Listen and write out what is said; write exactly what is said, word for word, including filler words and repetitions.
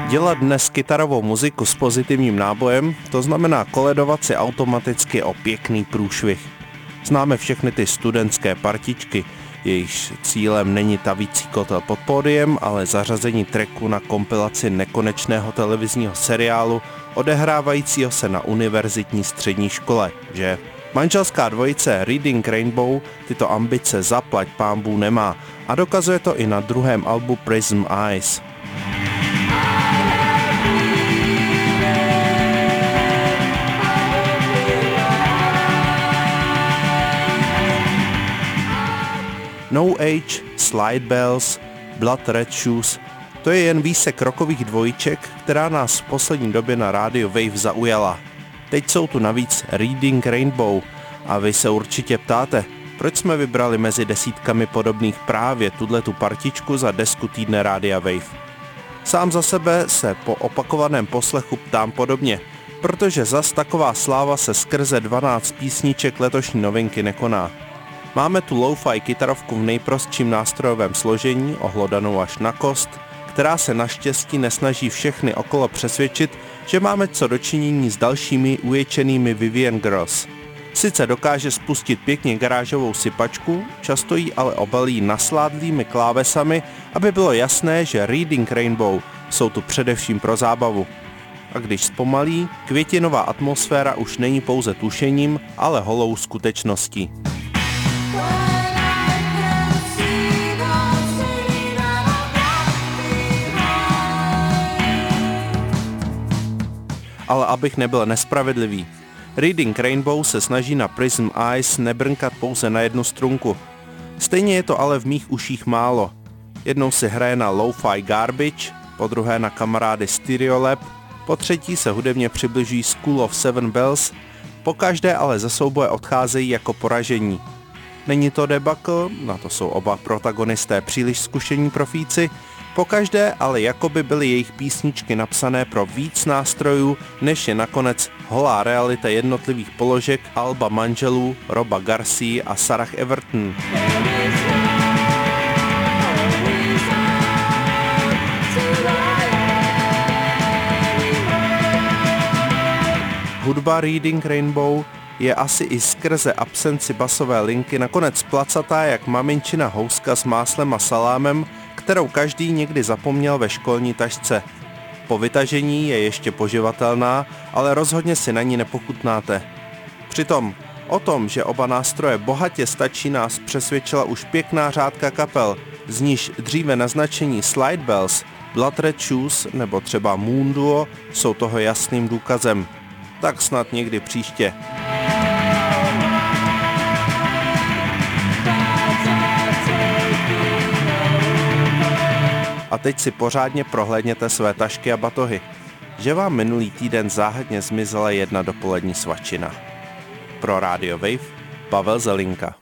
Dělat dnes kytarovou muziku s pozitivním nábojem, to znamená koledovat si automaticky o pěkný průšvih. Známe všechny ty studentské partičky, jejichž cílem není tavící kotel pod pódiem, ale zařazení tracku na kompilaci nekonečného televizního seriálu odehrávajícího se na univerzitní střední škole, že? Manželská dvojice Reading Rainbow tyto ambice zaplať pánbů nemá a dokazuje to i na druhém albu Prism Eyes. No Age, Slide Bells, Blood Red Shoes, to je jen výsek rockových dvojček, která nás v poslední době na rádiu Wave zaujala. Teď jsou tu navíc Reading Rainbow a vy se určitě ptáte, proč jsme vybrali mezi desítkami podobných právě tuto partičku za desku týdne rádia Wave. Sám za sebe se po opakovaném poslechu ptám podobně, protože zas taková sláva se skrze dvanáct písniček letošní novinky nekoná. Máme tu lo-fi kytarovku v nejprostším nástrojovém složení, ohlodanou až na kost, která se naštěstí nesnaží všechny okolo přesvědčit, že máme co dočinění s dalšími uječenými Vivian Girls. Sice dokáže spustit pěkně garážovou sypačku, často jí ale obalí nasládlými klávesami, aby bylo jasné, že Reading Rainbow jsou tu především pro zábavu. A když zpomalí, květinová atmosféra už není pouze tušením, ale holou skutečností. Ale abych nebyl nespravedlivý, Reading Rainbow se snaží na Prism Eyes nebrnkat pouze na jednu strunku. Stejně je to ale v mých uších málo. Jednou si hraje na Lo-Fi Garbage, po druhé na kamarády Stereolab, po třetí se hudebně přibližují School of Seven Bells, po každé ale ze souboje odcházejí jako poražení. Není to debakl, na to jsou oba protagonisté příliš zkušení profíci, pokaždé ale jakoby byly jejich písničky napsané pro víc nástrojů, než je nakonec holá realita jednotlivých položek alba manželů Roba Garcia a Sarah Everton. Hudba Reading Rainbow je asi i skrze absenci basové linky nakonec placatá jak maminčina houska s máslem a salámem, kterou každý někdy zapomněl ve školní tašce. Po vytažení je ještě poživatelná, ale rozhodně si na ní nepochutnáte. Přitom o tom, že oba nástroje bohatě stačí, nás přesvědčila už pěkná řádka kapel, z níž dříve naznačení Slide Bells, Blood Red Shoes nebo třeba Moon Duo jsou toho jasným důkazem. Tak snad někdy příště. A teď si pořádně prohlédněte své tašky a batohy, že vám minulý týden záhadně zmizela jedna dopolední svačina. Pro Radio Wave Pavel Zelinka.